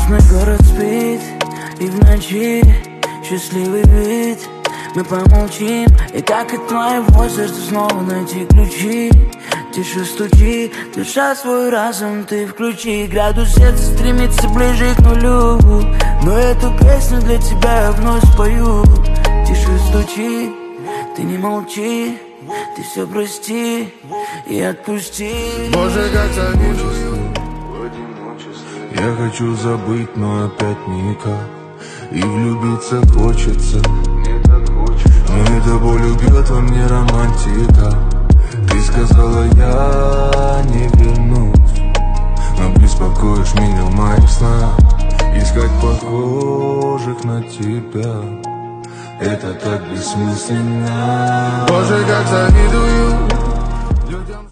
Ночной город спит, и в ночи счастливый вид. Мы помолчим, и как от твоего сердца снова найти ключи. Тише стучи, душа свой разум ты включи. Градус сердца стремится ближе к нулю, но эту песню для тебя я вновь спою. Тише стучи, ты не молчи, ты все прости и отпусти. Боже, как завидую. Я хочу забыть, но опять никак. И влюбиться хочется, но эта боль убьет во мне романтика. Ты сказала, я не вернусь, но беспокоишь меня в моих снах. Искать похожих на тебя, это так бессмысленно. Боже, как завидую.